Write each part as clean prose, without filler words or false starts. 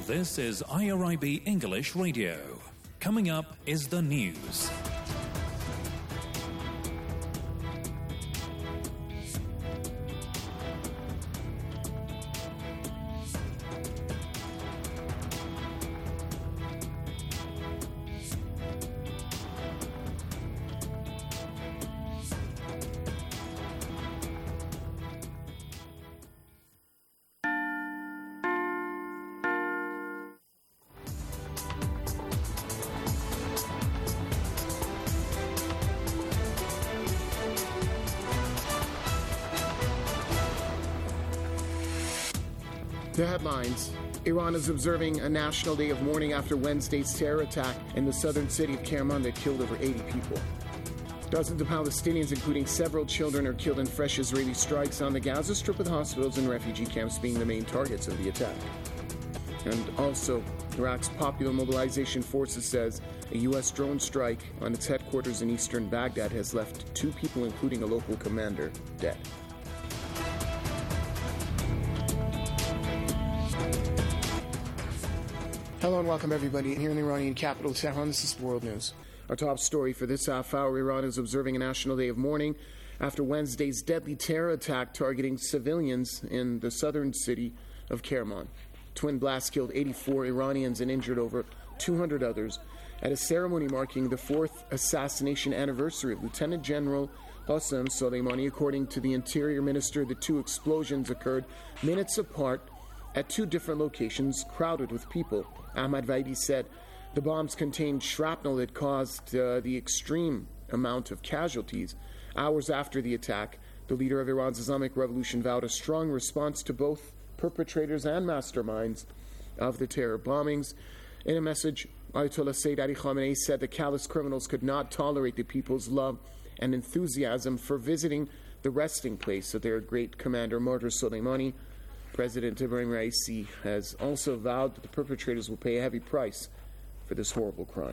This is IRIB English Radio. Coming up is the news. The headlines. Iran is observing a national day of mourning after Wednesday's terror attack in the southern city of Kerman that killed over 80 people. Dozens of Palestinians, including several children, are killed in fresh Israeli strikes on the Gaza Strip, with hospitals and refugee camps being the main targets of the attack. And also, Iraq's Popular Mobilization Forces says a U.S. drone strike on its headquarters in eastern Baghdad has left 2 people, including a local commander, dead. Hello and welcome everybody here in the Iranian capital, Tehran. This is World News. Our top story for this half hour: Iran is observing a national day of mourning after Wednesday's deadly terror attack targeting civilians in the southern city of Kerman. Twin blasts killed 84 Iranians and injured over 200 others at a ceremony marking the 4th assassination anniversary of Lieutenant General Qasem Soleimani. According to the Interior Minister, the 2 explosions occurred minutes apart at 2 different locations crowded with people. Ahmad Vaidi said the bombs contained shrapnel that caused the extreme amount of casualties. Hours after the attack, the leader of Iran's Islamic Revolution vowed a strong response to both perpetrators and masterminds of the terror bombings. In a message, Ayatollah Sayyid Ali Khamenei said the callous criminals could not tolerate the people's love and enthusiasm for visiting the resting place of their great commander, martyr Soleimani. President Ibrahim Raisi has also vowed that the perpetrators will pay a heavy price for this horrible crime.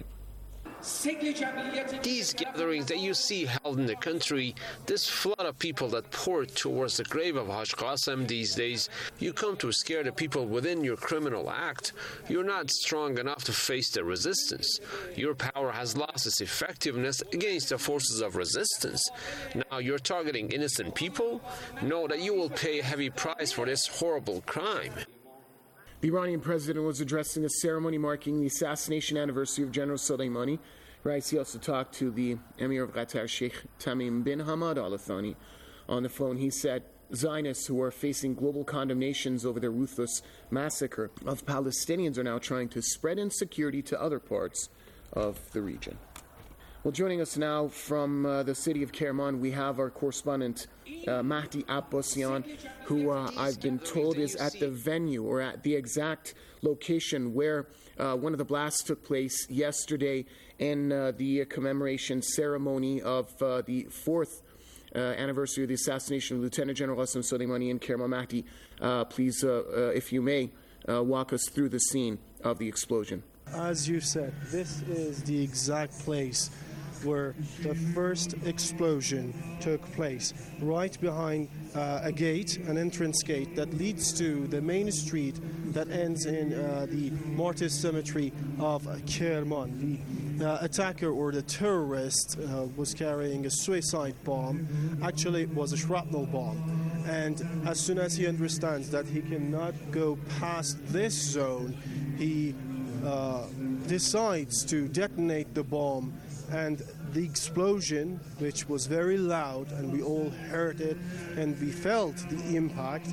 These gatherings that you see held in the country, this flood of people that poured towards the grave of Haj Qasem these days, you come to scare the people within your criminal act. You're not strong enough to face the resistance. Your power has lost its effectiveness against the forces of resistance. Now you're targeting innocent people? Know that you will pay a heavy price for this horrible crime. The Iranian president was addressing a ceremony marking the assassination anniversary of General Soleimani. Raisi also talked to the Emir of Qatar, Sheikh Tamim bin Hamad Al Thani. On the phone, he said Zionists who are facing global condemnations over their ruthless massacre of Palestinians are now trying to spread insecurity to other parts of the region. Well, joining us now from the city of Kerman, we have our correspondent Mahdi Abbasian, who I've been told is at the venue or at the exact location where one of the blasts took place yesterday in the commemoration ceremony of the 4th anniversary of the assassination of Lieutenant General Qasem Soleimani in Kerman. Mahdi, please, if you may, walk us through the scene of the explosion. As you said, this is the exact place where the first explosion took place, right behind a gate, an entrance gate that leads to the main street that ends in the Martyrs Cemetery of Kerman. The attacker or the terrorist was carrying a suicide bomb. Actually, it was a shrapnel bomb. And as soon as he understands that he cannot go past this zone, he decides to detonate the bomb, and the explosion, which was very loud, and we all heard it and we felt the impact,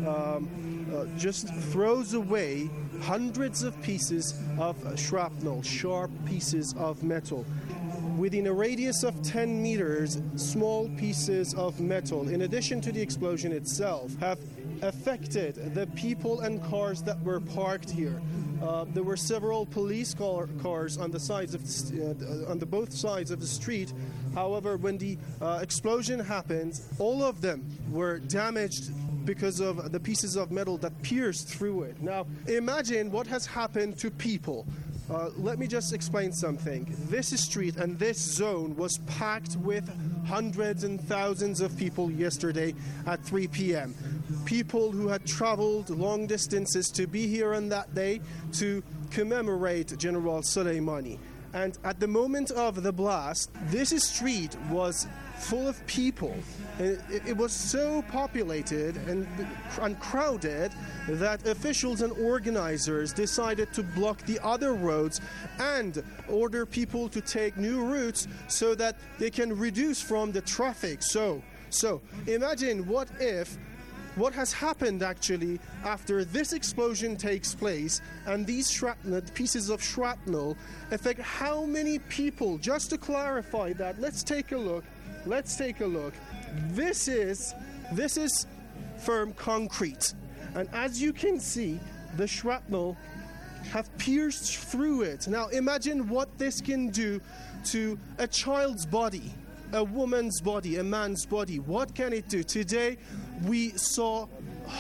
just throws away hundreds of pieces of shrapnel, sharp pieces of metal. Within a radius of 10 meters, small pieces of metal, in addition to the explosion itself, have affected the people and cars that were parked here. There were several police cars on the sides of on the both sides of the street. However, when the explosion happened, all of them were damaged because of the pieces of metal that pierced through it. Now, imagine what has happened to people. let me just explain something. This street and this zone was packed with hundreds and thousands of people yesterday at 3 p.m. People who had traveled long distances to be here on that day to commemorate General Soleimani. And at the moment of the blast, this street was full of people. It was so populated and crowded that officials and organizers decided to block the other roads and order people to take new routes so that they can reduce from the traffic. So imagine what has happened actually after this explosion takes place and these pieces of shrapnel affect how many people. Just to clarify that, let's take a look. This is firm concrete, and as you can see, the shrapnel have pierced through it. Now imagine what this can do to a child's body, a woman's body, a man's body. What can it do? Today we saw,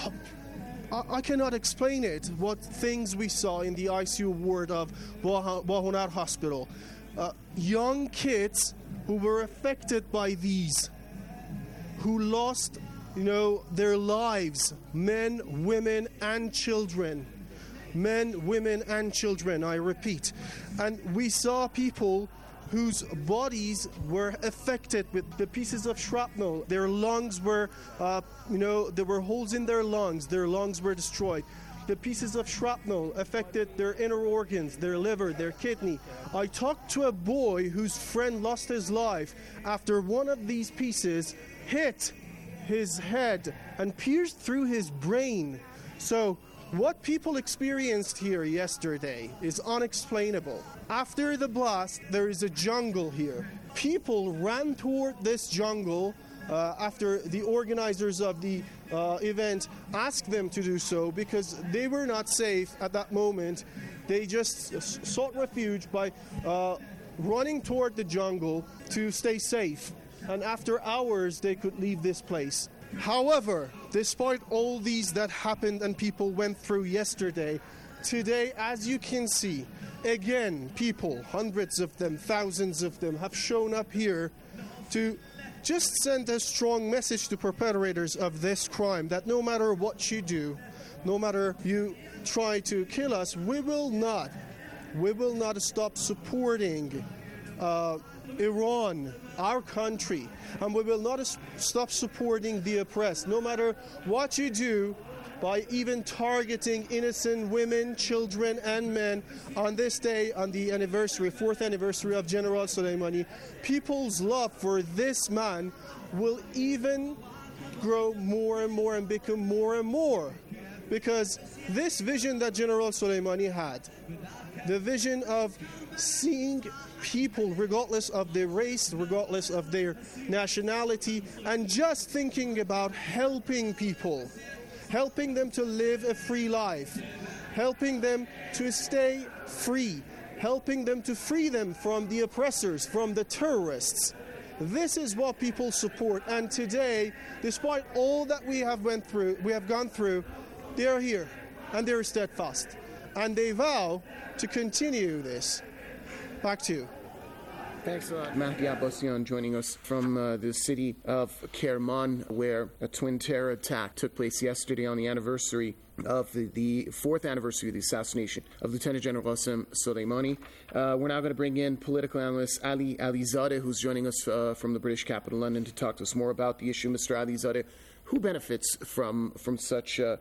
I cannot explain it, what things we saw in the ICU ward of Bahonar Hospital. Young kids who were affected by these, who lost, their lives, men, women, and children. Men, women, and children, I repeat. And we saw people whose bodies were affected with the pieces of shrapnel. Their lungs were, there were holes in their lungs were destroyed. The pieces of shrapnel affected their inner organs, their liver, their kidney. I talked to a boy whose friend lost his life after one of these pieces hit his head and pierced through his brain. So what people experienced here yesterday is unexplainable. After the blast, there is a jungle here. People ran toward this jungle after the organizers of the event asked them to do so because they were not safe at that moment. They just sought refuge by running toward the jungle to stay safe. And after hours, they could leave this place. However, despite all these that happened and people went through yesterday, today, as you can see, again, people, hundreds of them, thousands of them, have shown up here to just send a strong message to perpetrators of this crime that no matter what you do, no matter you try to kill us, we will not stop supporting Iran, our country, and we will not stop supporting the oppressed, no matter what you do, by even targeting innocent women, children, and men on this day, on the anniversary, 4th anniversary of General Soleimani. People's love for this man will even grow more and more and become more and more, because this vision that General Soleimani had, the vision of seeing people regardless of their race, regardless of their nationality, and just thinking about helping people, helping them to live a free life, helping them to stay free, helping them to free them from the oppressors, from the terrorists. This is what people support. And today, despite all that we have gone through, they are here and they're steadfast. And they vow to continue this. Back to you. Thanks a lot, Mahdi Abbasian, joining us from the city of Kerman, where a twin terror attack took place yesterday on the anniversary of the 4th anniversary of the assassination of Lieutenant General Qasem Soleimani. We're now going to bring in political analyst Ali Alizadeh, who's joining us from the British capital, London, to talk to us more about the issue. Mr. Alizadeh, who benefits from such a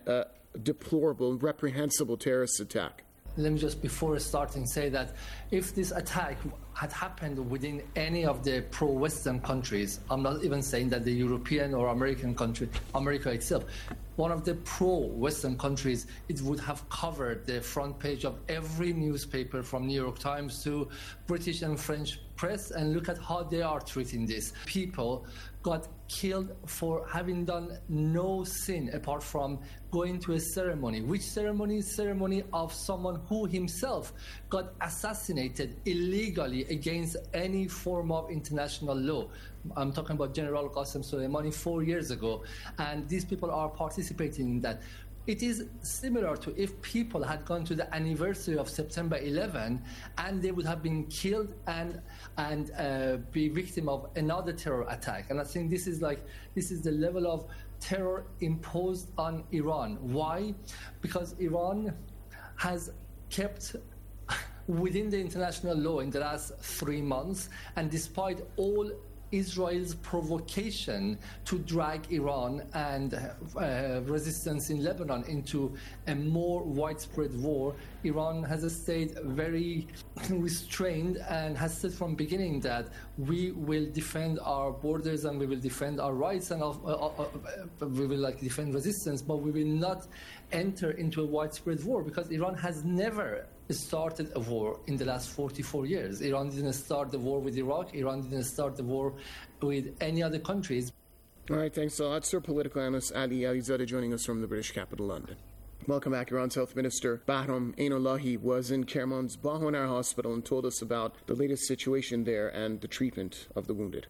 deplorable, reprehensible terrorist attack? Let me just, before starting, say that if this attack had happened within any of the pro-Western countries, I'm not even saying that the European or American country, America itself, one of the pro-Western countries, it would have covered the front page of every newspaper from New York Times to British and French press, and look at how they are treating this. People got killed for having done no sin apart from going to a ceremony. Which ceremony? Ceremony of someone who himself got assassinated illegally against any form of international law. I'm talking about General Qasem Soleimani 4 years ago, and these people are participating in that. It is similar to if people had gone to the anniversary of September 11 and they would have been killed and be victim of another terror attack. And I think this is the level of terror imposed on Iran. Why? Because Iran has kept within the international law in the last 3 months, and despite all Israel's provocation to drag Iran and resistance in Lebanon into a more widespread war, Iran has stayed very restrained and has said from beginning that we will defend our borders and we will defend our rights and we will defend resistance, but we will not enter into a widespread war, because Iran has never started a war in the last 44 years. Iran didn't start the war with Iraq. Iran didn't start the war with any other countries. All right, thanks a lot, sir. Political analyst Ali Alizadeh joining us from the British capital, London. Welcome back. Iran's Health Minister Bahram Einolahi was in Kerman's Bahonar Hospital and told us about the latest situation there and the treatment of the wounded.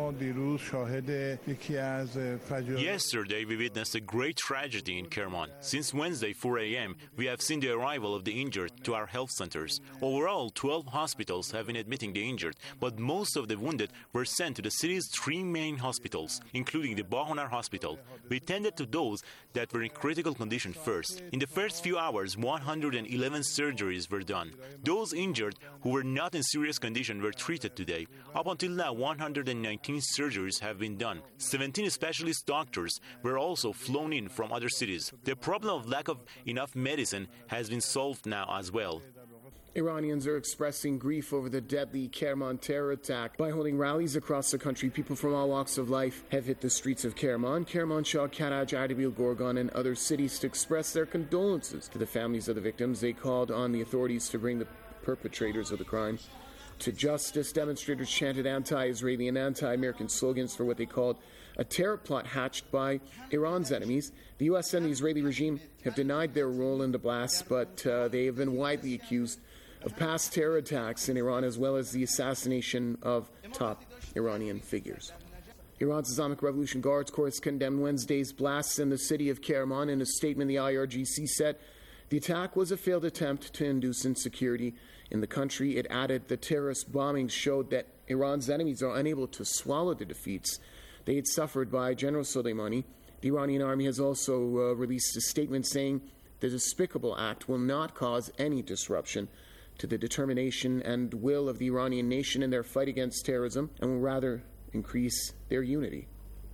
Yesterday, we witnessed a great tragedy in Kerman. Since Wednesday, 4 a.m., we have seen the arrival of the injured to our health centers. Overall, 12 hospitals have been admitting the injured, but most of the wounded were sent to the city's 3 main hospitals, including the Bahonar Hospital. We tended to those that were in critical condition first. In the first few hours, 111 surgeries were done. Those injured who were not in serious condition were treated today. Up until now, 119 surgeries have been done. 17 specialist doctors were also flown in from other cities. The problem of lack of enough medicine has been solved now as well. Iranians are expressing grief over the deadly Kerman terror attack. By holding rallies across the country, people from all walks of life have hit the streets of Kerman, Kermanshah, Karaj, Ardabil, Gorgan, and other cities to express their condolences to the families of the victims. They called on the authorities to bring the perpetrators of the crime to justice. Demonstrators chanted anti-Israeli and anti-American slogans for what they called a terror plot hatched by Iran's enemies. The U.S. and the Israeli regime have denied their role in the blasts, but they have been widely accused of past terror attacks in Iran, as well as the assassination of top Iranian figures. Iran's Islamic Revolution Guards Corps condemned Wednesday's blasts in the city of Kerman. In a statement, the IRGC said the attack was a failed attempt to induce insecurity in the country. It added the terrorist bombings showed that Iran's enemies are unable to swallow the defeats they had suffered by General Soleimani. The Iranian army has also released a statement saying the despicable act will not cause any disruption to the determination and will of the Iranian nation in their fight against terrorism, and will rather increase their unity.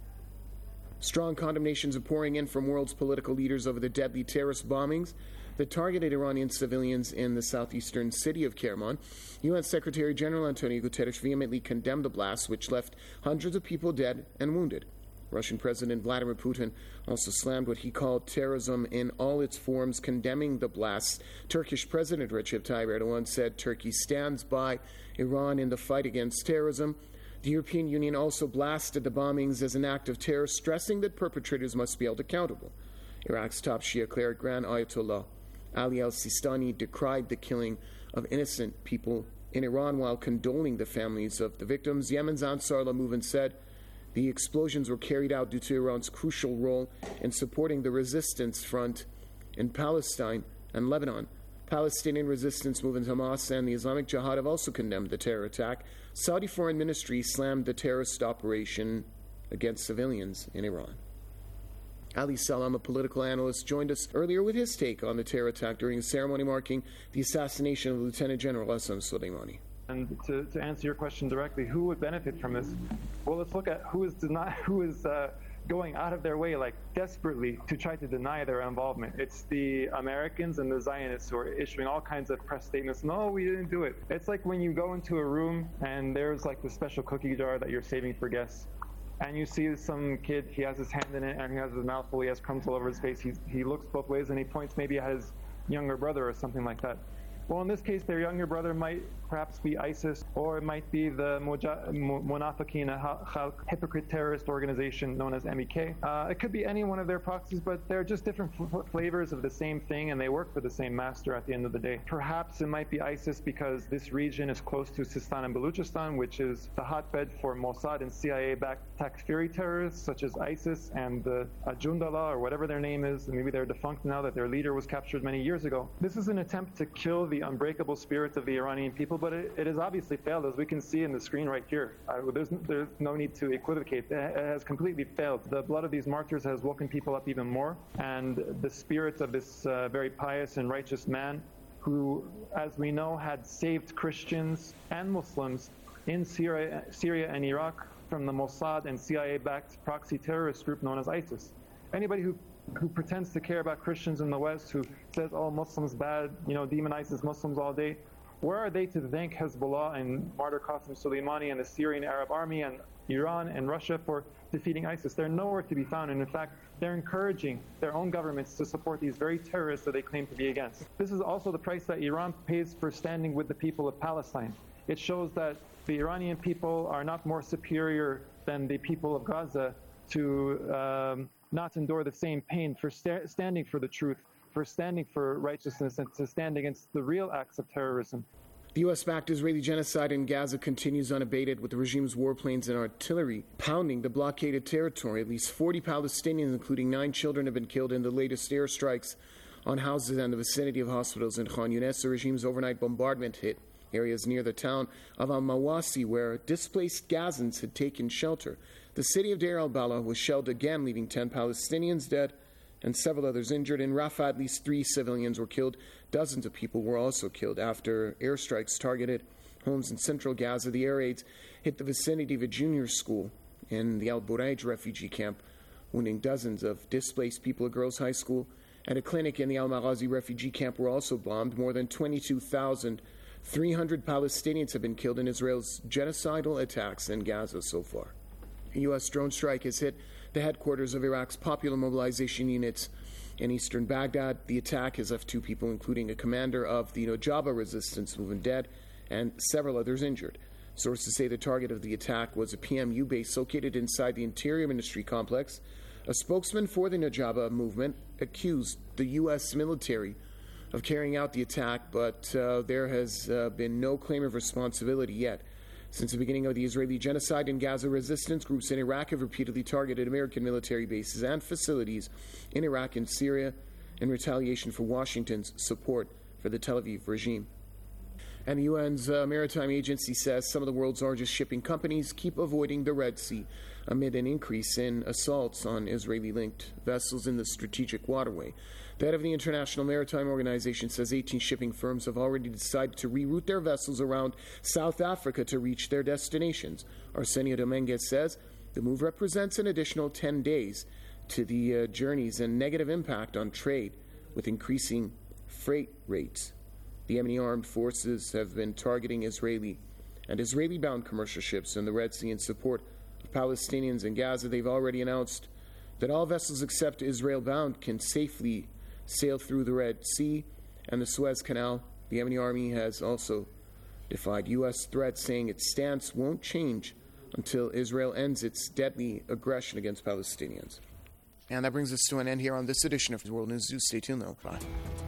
Strong condemnations are pouring in from world's political leaders over the deadly terrorist bombings that targeted Iranian civilians in the southeastern city of Kerman. UN Secretary General Antonio Guterres vehemently condemned the blasts, which left hundreds of people dead and wounded. Russian President Vladimir Putin also slammed what he called terrorism in all its forms, condemning the blasts. Turkish President Recep Tayyip Erdogan said Turkey stands by Iran in the fight against terrorism. The European Union also blasted the bombings as an act of terror, stressing that perpetrators must be held accountable. Iraq's top Shia cleric Grand Ayatollah Ali al-Sistani decried the killing of innocent people in Iran while condoling the families of the victims. Yemen's Ansar Allah movement said the explosions were carried out due to Iran's crucial role in supporting the resistance front in Palestine and Lebanon. Palestinian resistance movement Hamas and the Islamic Jihad have also condemned the terror attack. Saudi Foreign Ministry slammed the terrorist operation against civilians in Iran. Ali Salam, a political analyst, joined us earlier with his take on the terror attack during a ceremony marking the assassination of Lieutenant General Qasem Soleimani. And to answer your question directly, who would benefit from this? Well, let's look at who is going out of their way, desperately, to try to deny their involvement. It's the Americans and the Zionists who are issuing all kinds of press statements. No, we didn't do it. It's like when you go into a room and there's the special cookie jar that you're saving for guests, and you see some kid, he has his hand in it and he has his mouth full, he has crumbs all over his face. He looks both ways and he points maybe at his younger brother or something like that. Well, in this case, their younger brother might perhaps be ISIS, or it might be the Munafiqeen, a hypocrite terrorist organization known as MEK. It could be any one of their proxies, but they're just different flavors of the same thing, and they work for the same master at the end of the day. Perhaps it might be ISIS because this region is close to Sistan and Baluchistan, which is the hotbed for Mossad and CIA-backed Takfiri terrorists, such as ISIS and the Jundallah, or whatever their name is. Maybe they're defunct now, that their leader was captured many years ago. This is an attempt to kill the unbreakable spirit of the Iranian people, but it has obviously failed, as we can see in the screen right here. There's no need to equivocate. It has completely failed. The blood of these martyrs has woken people up even more, and the spirit of this very pious and righteous man, who, as we know, had saved Christians and Muslims in Syria and Iraq from the Mossad and CIA-backed proxy terrorist group known as ISIS. Anybody who pretends to care about Christians in the West, who says, oh, Muslims bad, demonizes Muslims all day, where are they to thank Hezbollah and Martyr Qasem Soleimani and the Syrian Arab Army and Iran and Russia for defeating ISIS? They're nowhere to be found, and in fact, they're encouraging their own governments to support these very terrorists that they claim to be against. This is also the price that Iran pays for standing with the people of Palestine. It shows that the Iranian people are not more superior than the people of Gaza to not endure the same pain for standing for the truth, for standing for righteousness, and to stand against the real acts of terrorism. The U.S.-backed Israeli genocide in Gaza continues unabated, with the regime's warplanes and artillery pounding the blockaded territory. At least 40 Palestinians, including 9 children, have been killed in the latest airstrikes on houses and the vicinity of hospitals in Khan Yunis. The regime's overnight bombardment hit areas near the town of Al-Mawasi, where displaced Gazans had taken shelter. The city of Deir al-Balah was shelled again, leaving 10 Palestinians dead and several others injured. In Rafah, at least 3 civilians were killed. Dozens of people were also killed after airstrikes targeted homes in central Gaza. The air raids hit the vicinity of a junior school in the Al-Buraij refugee camp, wounding dozens of displaced people. A girls' high school and a clinic in the Al-Maghazi refugee camp were also bombed. More than 22,300 Palestinians have been killed in Israel's genocidal attacks in Gaza so far. A U.S. drone strike has hit the headquarters of Iraq's Popular Mobilization Units in eastern Baghdad. The attack has left 2 people, including a commander of the Nojaba resistance movement, dead and several others injured. Sources say the target of the attack was a PMU base located inside the Interior Ministry complex. A spokesman for the Nojaba movement accused the U.S. military of carrying out the attack, but there has been no claim of responsibility yet. Since the beginning of the Israeli genocide in Gaza, resistance groups in Iraq have repeatedly targeted American military bases and facilities in Iraq and Syria in retaliation for Washington's support for the Tel Aviv regime. And the UN's Maritime Agency says some of the world's largest shipping companies keep avoiding the Red Sea amid an increase in assaults on Israeli-linked vessels in the strategic waterway. The head of the International Maritime Organization says 18 shipping firms have already decided to reroute their vessels around South Africa to reach their destinations. Arsenio Dominguez says the move represents an additional 10 days to the journeys and negative impact on trade, with increasing freight rates. The Yemeni armed forces have been targeting Israeli and Israeli-bound commercial ships in the Red Sea in support of Palestinians in Gaza. They've already announced that all vessels except Israel-bound can safely sail through the Red Sea and the Suez Canal. The Yemeni army has also defied U.S. threats, saying its stance won't change until Israel ends its deadly aggression against Palestinians. And that brings us to an end here on this edition of World News. Stay tuned, though. Bye.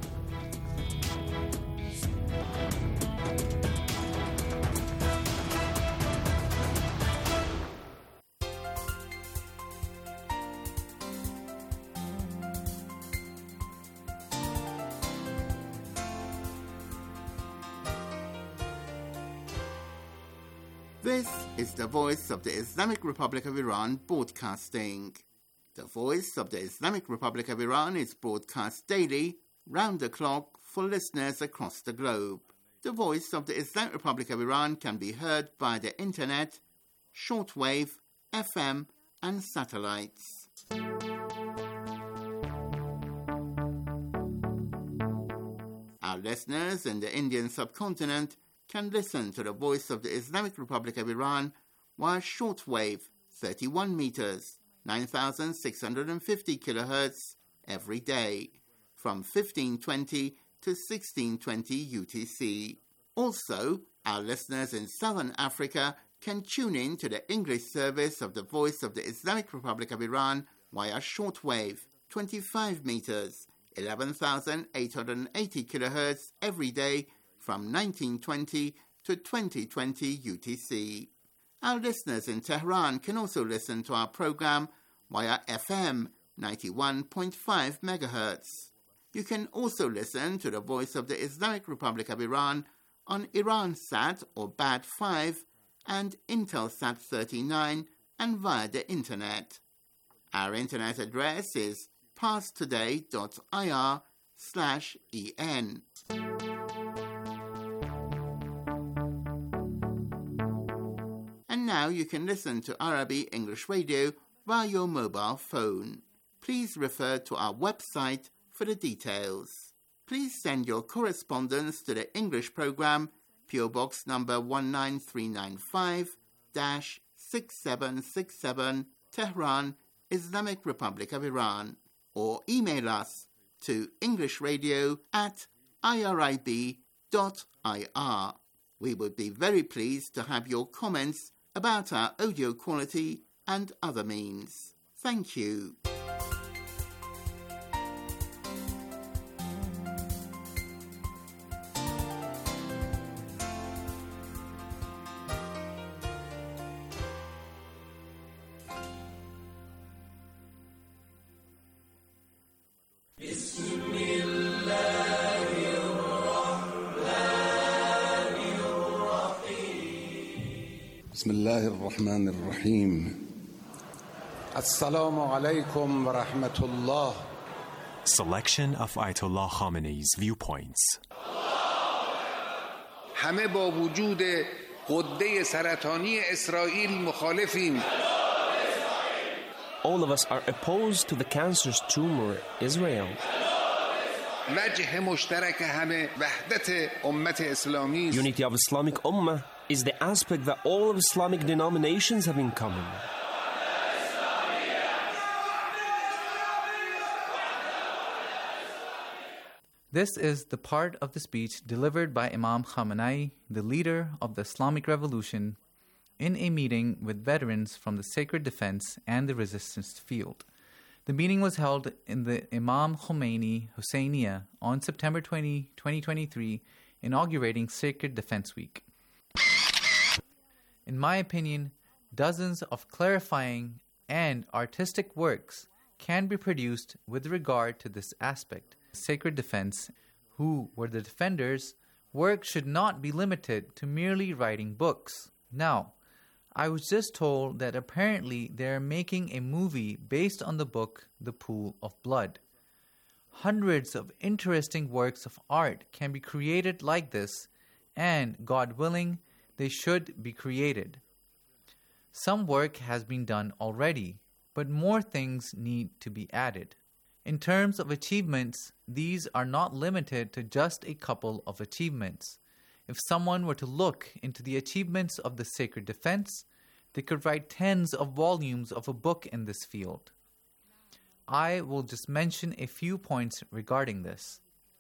This is the Voice of the Islamic Republic of Iran broadcasting. The Voice of the Islamic Republic of Iran is broadcast daily, round the clock, for listeners across the globe. The Voice of the Islamic Republic of Iran can be heard via the internet, shortwave, FM, and satellites. Our listeners in the Indian subcontinent can listen to the Voice of the Islamic Republic of Iran via shortwave 31 meters, 9,650 kilohertz every day, from 1520 to 1620 UTC. Also, our listeners in Southern Africa can tune in to the English service of the Voice of the Islamic Republic of Iran via shortwave, 25 meters, 11,880 kilohertz every day from 1920 to 2020 UTC. Our listeners in Tehran can also listen to our program via FM 91.5 megahertz. You can also listen to the Voice of the Islamic Republic of Iran on Iransat or BAD 5 and Intelsat 39 and via the Internet. Our Internet address is parstoday.ir/en. And now you can listen to Arabic English Radio via your mobile phone. Please refer to our website for the details. Please send your correspondence to the English program, PO Box number 19395-6767, Tehran, Islamic Republic of Iran, or email us to englishradio@irib.ir. We would be very pleased to have your comments about our audio quality and other means. Thank you. بسم الله الرحمن الرحيم السلام عليكم ورحمة الله. Selection of Ayatollah Khamenei's viewpoints. همه با وجود غده سرطانی اسرائیل مخالفیم. All of us are opposed to the cancerous tumor, Israel. وجه مشترک همه وحدت امت اسلامی. Unity of Islamic Ummah is the aspect that all of Islamic denominations have in common. This is the part of the speech delivered by Imam Khamenei, the leader of the Islamic Revolution, in a meeting with veterans from the Sacred Defense and the Resistance Field. The meeting was held in the Imam Khomeini Husseiniya on September 20, 2023, inaugurating Sacred Defense Week. In my opinion, dozens of clarifying and artistic works can be produced with regard to this aspect. Sacred Defense, who were the defenders, work should not be limited to merely writing books. Now, I was just told that apparently they are making a movie based on the book The Pool of Blood. Hundreds of interesting works of art can be created like this, and, God willing, they should be created. Some work has been done already, but more things need to be added. In terms of achievements, these are not limited to just a couple of achievements. If someone were to look into the achievements of the Sacred Defense, they could write tens of volumes of a book in this field. I will just mention a few points regarding this.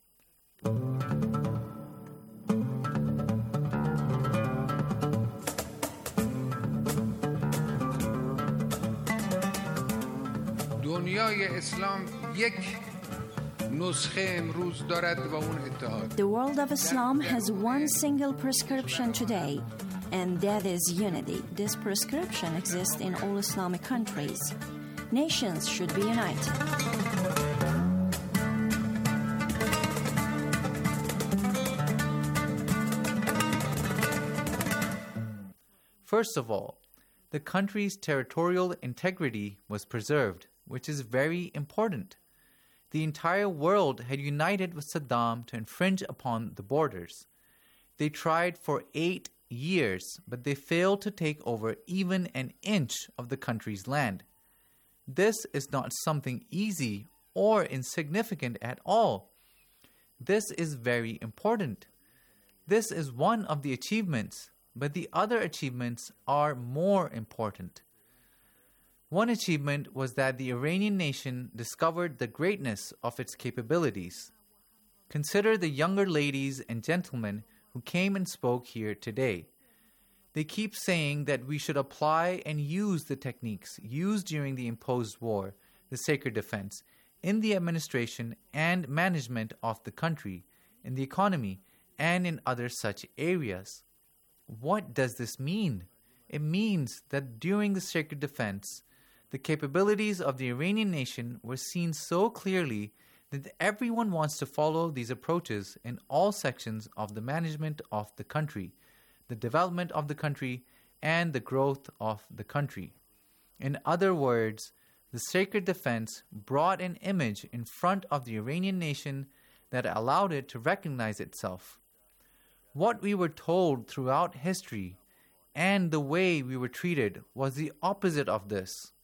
دنیای اسلام یک نسخه امروز دارد و اون اتحاد. The world of Islam has one single prescription today, and that is unity. This prescription exists in all Islamic countries. Nations should be united. First of all, the country's territorial integrity was preserved, which is very important. The entire world had united with Saddam to infringe upon the borders. They tried for 8 years, but they failed to take over even an inch of the country's land. This is not something easy or insignificant at all. This is very important. This is one of the achievements, but the other achievements are more important. One achievement was that the Iranian nation discovered the greatness of its capabilities. Consider the younger ladies and gentlemen who came and spoke here today. They keep saying that we should apply and use the techniques used during the imposed war, the sacred defense, in the administration and management of the country, in the economy, and in other such areas. What does this mean? It means that during the sacred defense, the capabilities of the Iranian nation were seen so clearly that everyone wants to follow these approaches in all sections of the management of the country, the development of the country, and the growth of the country. In other words, the sacred defense brought an image in front of the Iranian nation that allowed it to recognize itself. What we were told throughout history and the way we were treated was the opposite of this.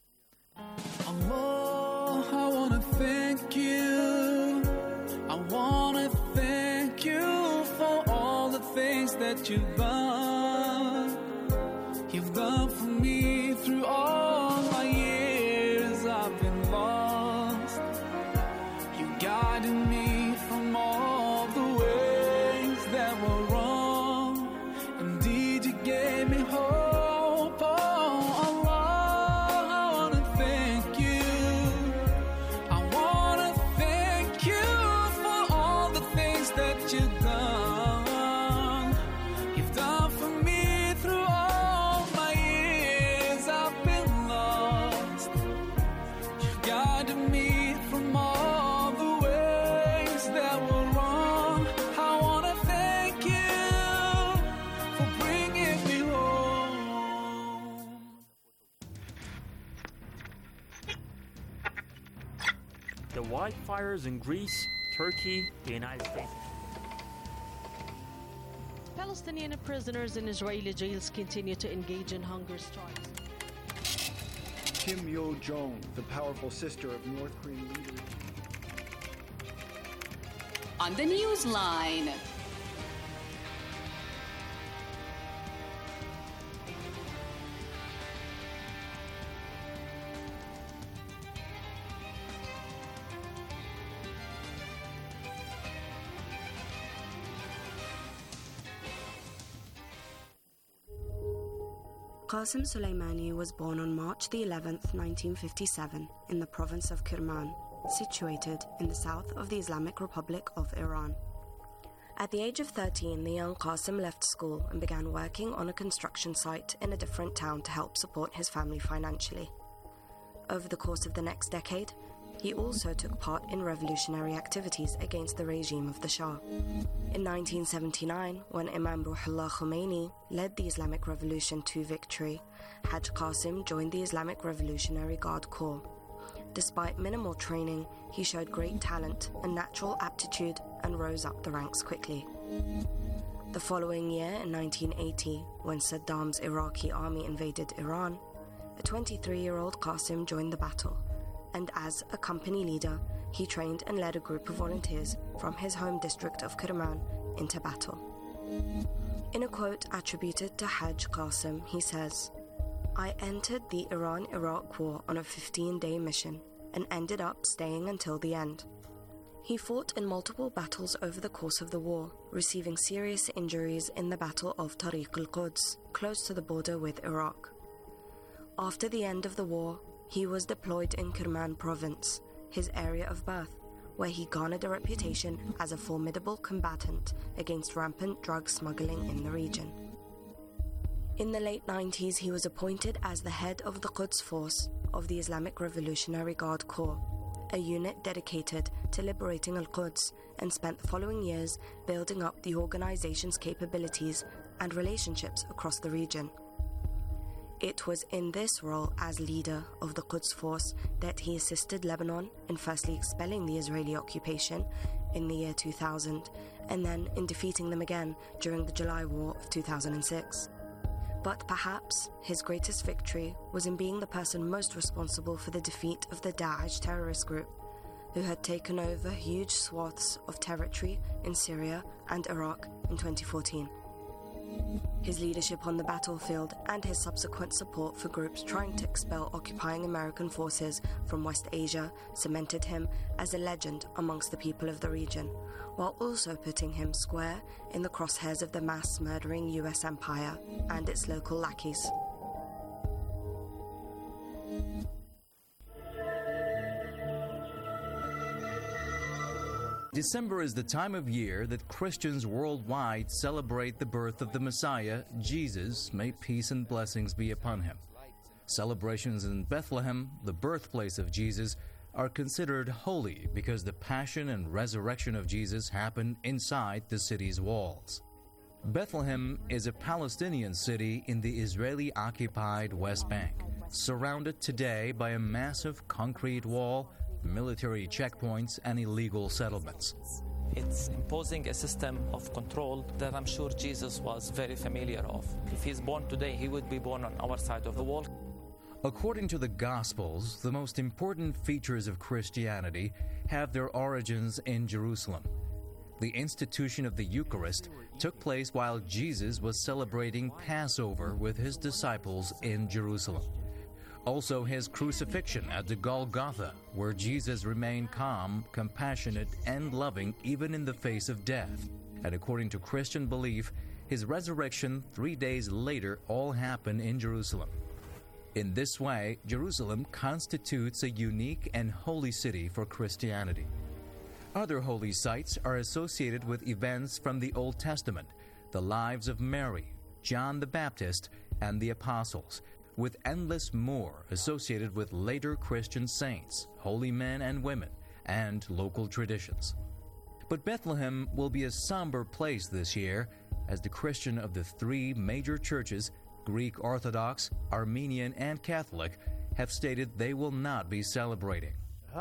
Allah, I want to thank you. I want to thank you for all the things that you've done. You've done for me through all my years I've been lost. You guided me from all the ways that were wrong. Indeed, you gave me hope. Oh, Allah, I want to thank you. I want to thank you for all the things that you've done. You've done for me through all my years I've been lost. You've guided me from all the ways that were wrong. I want to thank you for bringing me home. The wildfires in Greece, Turkey, the United States. Palestinian prisoners in Israeli jails continue to engage in hunger strikes. Kim Yo-jong, the powerful sister of North Korean leader. On the Newsline. Qasim Soleimani was born on March the 11th, 1957, in the province of Kerman, situated in the south of the Islamic Republic of Iran. At the age of 13, the young Qasim left school and began working on a construction site in a different town to help support his family financially. Over the course of the next decade, he also took part in revolutionary activities against the regime of the Shah. In 1979, when Imam Ruhollah Khomeini led the Islamic Revolution to victory, Haj Qasim joined the Islamic Revolutionary Guard Corps. Despite minimal training, he showed great talent and natural aptitude and rose up the ranks quickly. The following year, in 1980, when Saddam's Iraqi army invaded Iran, a 23-year-old Qasim joined the battle, and as a company leader, he trained and led a group of volunteers from his home district of Kerman into battle. In a quote attributed to Haj Qasim, he says, "I entered the Iran-Iraq war on a 15-day mission and ended up staying until the end." He fought in multiple battles over the course of the war, receiving serious injuries in the Battle of Tariq al-Quds, close to the border with Iraq. After the end of the war, he was deployed in Kerman province, his area of birth, where he garnered a reputation as a formidable combatant against rampant drug smuggling in the region. In the late 90s, he was appointed as the head of the Quds Force of the Islamic Revolutionary Guard Corps, a unit dedicated to liberating Al-Quds, and spent the following years building up the organization's capabilities and relationships across the region. It was in this role as leader of the Quds Force that he assisted Lebanon in firstly expelling the Israeli occupation in the year 2000, and then in defeating them again during the July War of 2006. But perhaps his greatest victory was in being the person most responsible for the defeat of the Daesh terrorist group, who had taken over huge swaths of territory in Syria and Iraq in 2014. His leadership on the battlefield and his subsequent support for groups trying to expel occupying American forces from West Asia cemented him as a legend amongst the people of the region, while also putting him square in the crosshairs of the mass-murdering US empire and its local lackeys. December is the time of year that Christians worldwide celebrate the birth of the Messiah, Jesus, may peace and blessings be upon him. Celebrations in Bethlehem, the birthplace of Jesus, are considered holy because the passion and resurrection of Jesus happened inside the city's walls. Bethlehem is a Palestinian city in the Israeli-occupied West Bank, surrounded today by a massive concrete wall, military checkpoints, and illegal settlements. It's imposing a system of control that I'm sure Jesus was very familiar of. If he's born today, he would be born on our side of the wall. According to the Gospels, the most important features of Christianity have their origins in Jerusalem. The institution of the Eucharist took place while Jesus was celebrating Passover with his disciples in Jerusalem. Also, his crucifixion at the Golgotha, where Jesus remained calm, compassionate, and loving even in the face of death. And according to Christian belief, his resurrection 3 days later all happened in Jerusalem. In this way, Jerusalem constitutes a unique and holy city for Christianity. Other holy sites are associated with events from the Old Testament, the lives of Mary, John the Baptist, and the apostles, with endless more associated with later Christian saints, holy men and women, and local traditions. But Bethlehem will be a somber place this year, as the Christian of the three major churches, Greek Orthodox, Armenian, and Catholic, have stated they will not be celebrating.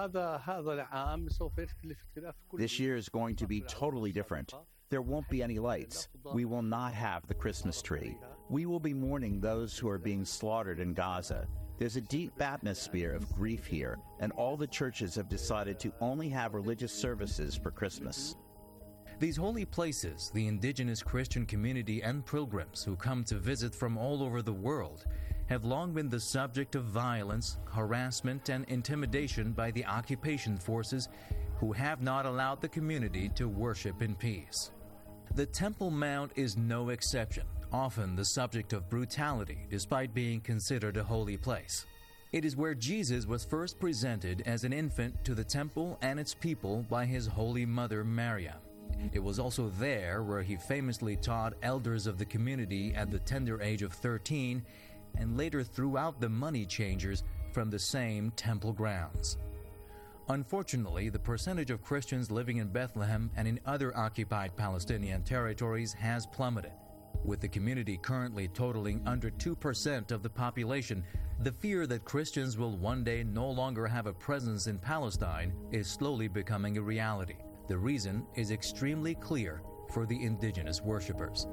This year is going to be totally different. There won't be any lights. We will not have the Christmas tree. We will be mourning those who are being slaughtered in Gaza. There's a deep atmosphere of grief here, and all the churches have decided to only have religious services for Christmas. These holy places, the indigenous Christian community and pilgrims who come to visit from all over the world, have long been the subject of violence, harassment, and intimidation by the occupation forces who have not allowed the community to worship in peace. The Temple Mount is no exception, often the subject of brutality despite being considered a holy place. It is where Jesus was first presented as an infant to the temple and its people by his holy mother Maryam. It was also there where he famously taught elders of the community at the tender age of 13 and later threw out the money changers from the same temple grounds. Unfortunately, the percentage of Christians living in Bethlehem and in other occupied Palestinian territories has plummeted. With the community currently totaling under 2% of the population, the fear that Christians will one day no longer have a presence in Palestine is slowly becoming a reality. The reason is extremely clear for the indigenous worshippers.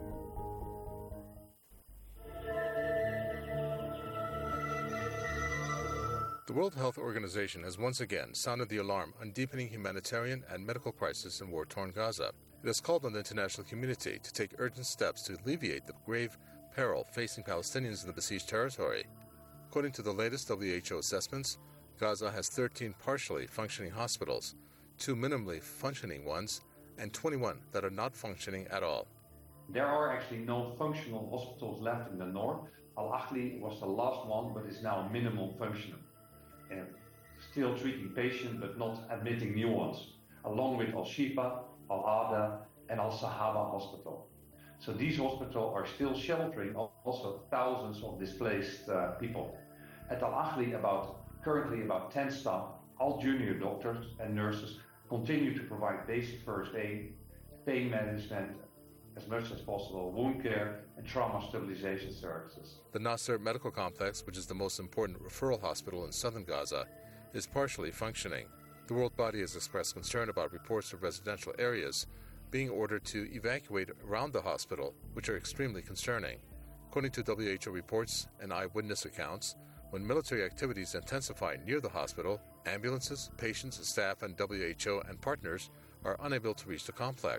The World Health Organization has once again sounded the alarm on deepening humanitarian and medical crisis in war-torn Gaza. It has called on the international community to take urgent steps to alleviate the grave peril facing Palestinians in the besieged territory. According to the latest WHO assessments, Gaza has 13 partially functioning hospitals, 2 minimally functioning ones, and 21 that are not functioning at all. There are actually no functional hospitals left in the north. Al-Ahli was the last one, but is now minimal functioning. Still treating patients, but not admitting new ones, along with Al-Shifa, Al-Ada, and Al-Sahaba Hospital. So these hospitals are still sheltering also thousands of displaced people. At Al-Ahli, currently about 10 staff, all junior doctors and nurses, continue to provide basic first aid, pain management, as much as possible, wound care, and trauma stabilization services. The Nasser Medical Complex, which is the most important referral hospital in southern Gaza, is partially functioning. The World Body has expressed concern about reports of residential areas being ordered to evacuate around the hospital, which are extremely concerning. According to WHO reports and eyewitness accounts, when military activities intensify near the hospital, ambulances, patients, staff, and WHO and partners are unable to reach the complex.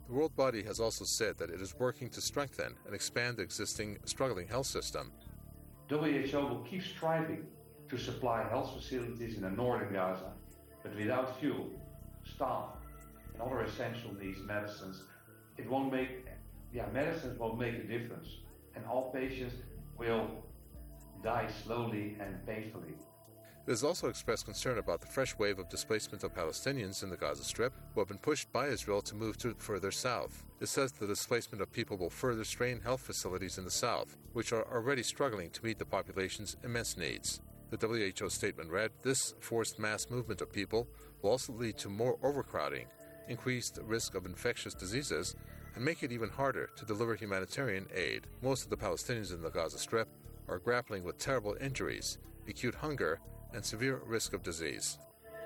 The world body has also said that it is working to strengthen and expand the existing struggling health system. WHO will keep striving to supply health facilities in the northern Gaza, but without fuel, staff, and other essential needs, medicines, medicines won't make a difference, and all patients will die slowly and painfully. It has also expressed concern about the fresh wave of displacement of Palestinians in the Gaza Strip who have been pushed by Israel to move to further south. It says the displacement of people will further strain health facilities in the south, which are already struggling to meet the population's immense needs. The WHO statement read, "This forced mass movement of people will also lead to more overcrowding, increased risk of infectious diseases, and make it even harder to deliver humanitarian aid. Most of the Palestinians in the Gaza Strip are grappling with terrible injuries, acute hunger, and severe risk of disease."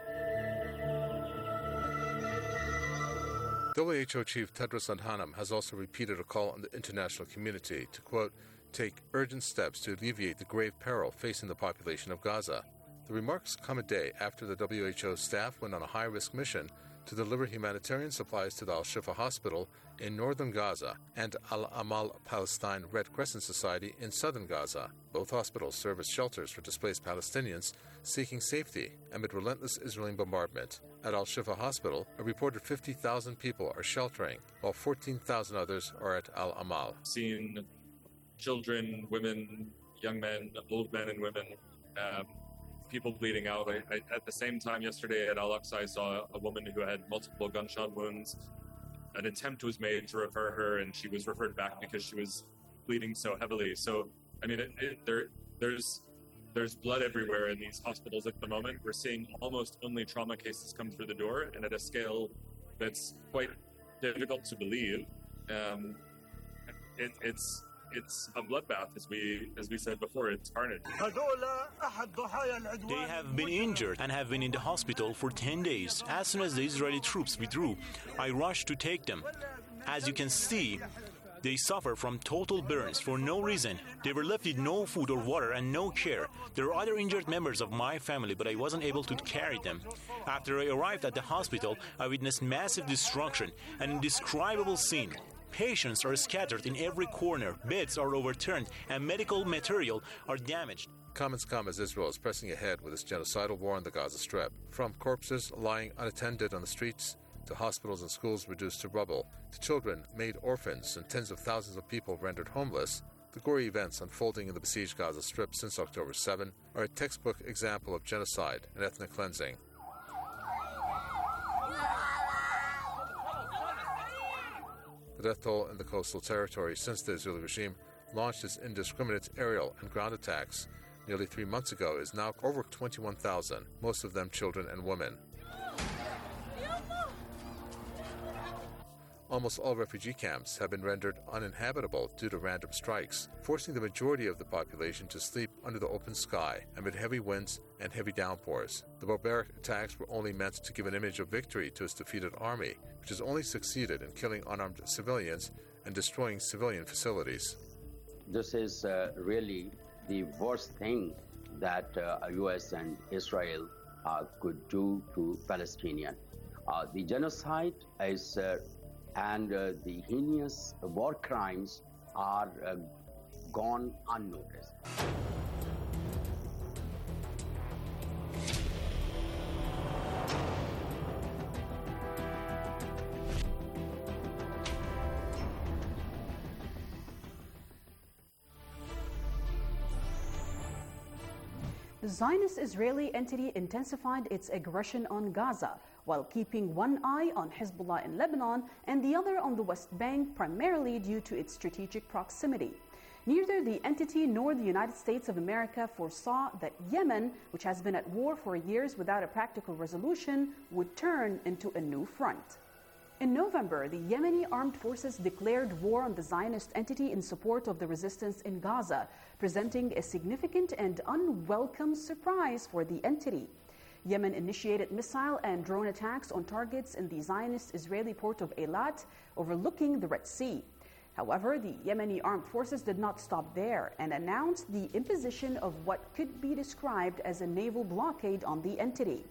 WHO Chief Tedros Adhanom has also repeated a call on the international community to, quote, "take urgent steps to alleviate the grave peril facing the population of Gaza." The remarks come a day after the WHO staff went on a high-risk mission to deliver humanitarian supplies to the Al-Shifa Hospital in northern Gaza and Al-Amal Palestine Red Crescent Society in southern Gaza. Both hospitals serve as shelters for displaced Palestinians seeking safety amid relentless Israeli bombardment. At Al-Shifa Hospital, a reported 50,000 people are sheltering, while 14,000 others are at Al-Amal. Seen children, women, young men, old men and women, people bleeding out. At the same time yesterday at Al-Aqsa, I saw a woman who had multiple gunshot wounds. An attempt was made to refer her, and she was referred back because she was bleeding so heavily. So, I mean, there's blood everywhere in these hospitals at the moment. We're seeing almost only trauma cases come through the door, and at a scale that's quite difficult to believe. It's a bloodbath, as we said before. It's carnage. They have been injured and have been in the hospital for 10 days. As soon as the Israeli troops withdrew, I rushed to take them. As you can see, they suffer from total burns for no reason. They were left with no food or water and no care. There are other injured members of my family, but I wasn't able to carry them. After I arrived at the hospital, I witnessed massive destruction, an indescribable scene. Patients are scattered in every corner, beds are overturned, and medical material are damaged. Comments come as Israel is pressing ahead with its genocidal war on the Gaza Strip. From corpses lying unattended on the streets, to hospitals and schools reduced to rubble, to children made orphans and tens of thousands of people rendered homeless, the gory events unfolding in the besieged Gaza Strip since October 7 are a textbook example of genocide and ethnic cleansing. The death toll in the coastal territory since the Israeli regime launched its indiscriminate aerial and ground attacks nearly 3 months ago is now over 21,000, most of them children and women. Almost all refugee camps have been rendered uninhabitable due to random strikes, forcing the majority of the population to sleep under the open sky amid heavy winds and heavy downpours. The barbaric attacks were only meant to give an image of victory to its defeated army, which has only succeeded in killing unarmed civilians and destroying civilian facilities. This is really the worst thing that U.S. and Israel could do to Palestinians. The genocide is and the heinous war crimes are gone unnoticed. The Zionist-Israeli entity intensified its aggression on Gaza, while keeping one eye on Hezbollah in Lebanon and the other on the West Bank, primarily due to its strategic proximity. Neither the entity nor the United States of America foresaw that Yemen, which has been at war for years without a practical resolution, would turn into a new front. In November, the Yemeni armed forces declared war on the Zionist entity in support of the resistance in Gaza, presenting a significant and unwelcome surprise for the entity. Yemen initiated missile and drone attacks on targets in the Zionist-Israeli port of Eilat, overlooking the Red Sea. However, the Yemeni armed forces did not stop there and announced the imposition of what could be described as a naval blockade on the entity.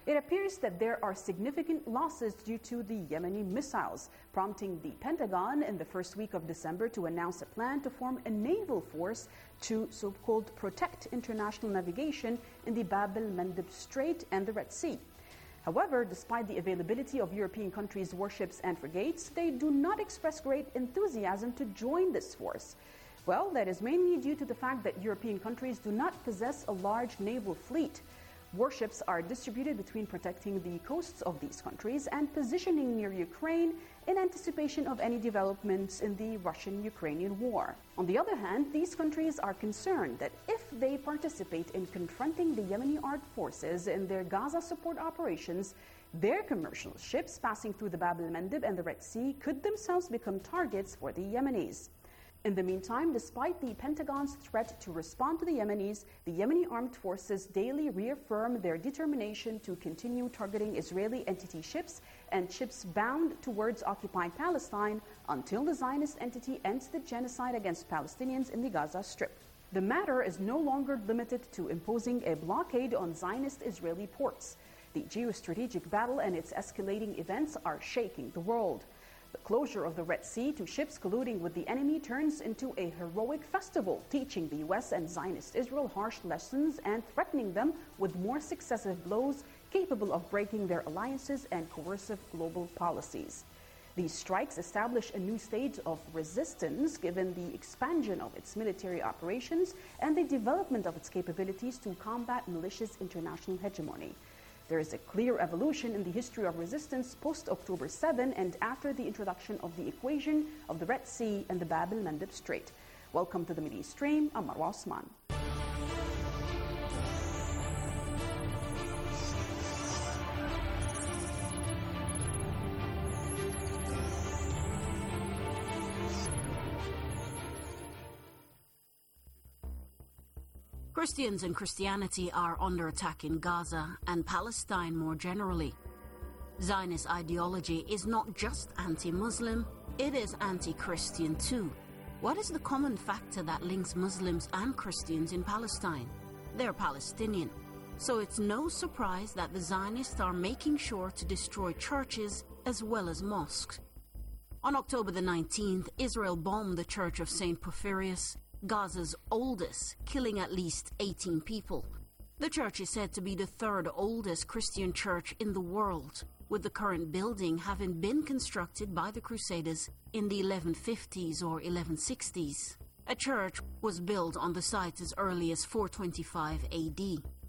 It appears that there are significant losses due to the Yemeni missiles, prompting the Pentagon in the first week of December to announce a plan to form a naval force to so-called protect international navigation in the Bab el-Mandeb Strait and the Red Sea. However, despite the availability of European countries' warships and frigates, they do not express great enthusiasm to join this force. Well, that is mainly due to the fact that European countries do not possess a large naval fleet. Warships are distributed between protecting the coasts of these countries and positioning near Ukraine in anticipation of any developments in the Russian-Ukrainian war. On the other hand, these countries are concerned that if they participate in confronting the Yemeni armed forces in their Gaza support operations, their commercial ships passing through the Bab el-Mandeb and the Red Sea could themselves become targets for the Yemenis. In the meantime, despite the Pentagon's threat to respond to the Yemeni armed forces daily reaffirm their determination to continue targeting Israeli entity ships and ships bound towards occupied Palestine until the Zionist entity ends the genocide against Palestinians in the Gaza Strip. The matter is no longer limited to imposing a blockade on Zionist Israeli ports. The geostrategic battle and its escalating events are shaking the world. The closure of the Red Sea to ships colluding with the enemy turns into a heroic festival, teaching the U.S. and Zionist Israel harsh lessons and threatening them with more successive blows capable of breaking their alliances and coercive global policies. These strikes establish a new stage of resistance given the expansion of its military operations and the development of its capabilities to combat malicious international hegemony. There is a clear evolution in the history of resistance post-October 7 and after the introduction of the equation of the Red Sea and the Bab el-Mandeb Strait. Welcome to the Middle East Stream. I'm Marwa Osman. Christians and Christianity are under attack in Gaza and Palestine more generally. Zionist ideology is not just anti-Muslim, it is anti-Christian too. What is the common factor that links Muslims and Christians in Palestine? They're Palestinian. So it's no surprise that the Zionists are making sure to destroy churches as well as mosques. On October the 19th, Israel bombed the Church of St. Porphyrius, Gaza's oldest, killing at least 18 people. The church is said to be the third oldest Christian church in the world, with the current building having been constructed by the Crusaders in the 1150s or 1160s. A church was built on the site as early as 425 AD.